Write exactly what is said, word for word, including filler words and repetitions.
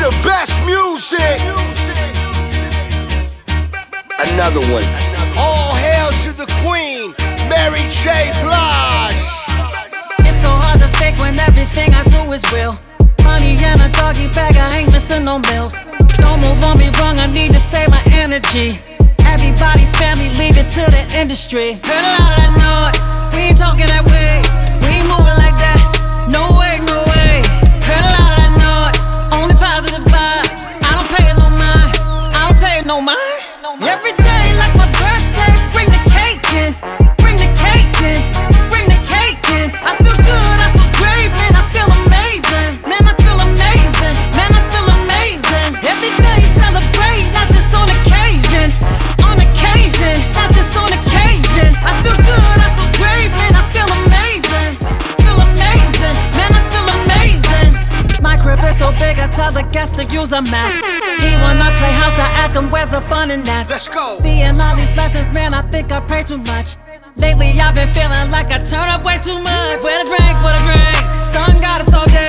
the best music. Another one. All hail to the queen, Mary J. Blige. It's so hard to fake when everything I do is real. Money in a doggy bag, I ain't missing no meals. Don't move on me wrong, I need to save my energy. Everybody, family, leave it to the industry. Heard a lot of that noise, we ain't talking that way. We ain't moving like that, no way, no way. Heard a lot of that noise, only positive vibes. I don't pay it no mind, I don't pay it no mind. Every day like my birthday, bring the cake in. Bring the cake in, bring the cake in. I feel good, I feel great, man, I feel amazing. Man, I feel amazing, man, I feel amazing. Every day celebrate, not just on occasion. On occasion, not just on occasion. I feel good, I feel great, man, I feel amazing. Feel amazing, man, I feel amazing. My crib is so big, I tell the guests to use a map. He wanna play house, I ask him where's the fun in that. Let's go. Seeing all these blessings, man, I think I pray too much. Lately I've been feeling like I turn up way too much. Where the drink, where the drink? Sun got us all day.